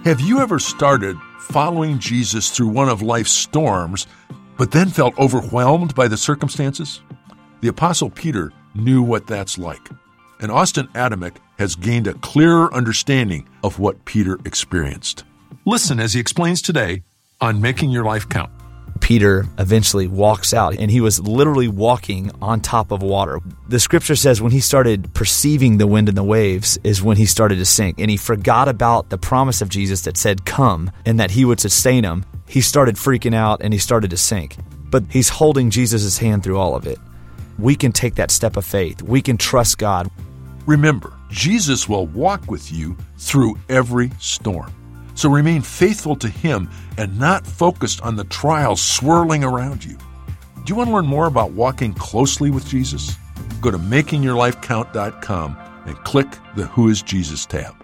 Have you ever started following Jesus through one of life's storms, but then felt overwhelmed by the circumstances? The Apostle Peter knew what that's like, and Austin Atomic has gained a clearer understanding of what Peter experienced. Listen as he explains today on Making Your Life Count. Peter eventually walks out, and he was literally walking on top of water. The scripture says when he started perceiving the wind and the waves is when he started to sink, and he forgot about the promise of Jesus that said, come, and that he would sustain him. He started freaking out, and he started to sink. But he's holding Jesus' hand through all of it. We can take that step of faith. We can trust God. Remember, Jesus will walk with you through every storm. So remain faithful to Him and not focused on the trials swirling around you. Do you want to learn more about walking closely with Jesus? Go to makingyourlifecount.com and click the Who is Jesus tab.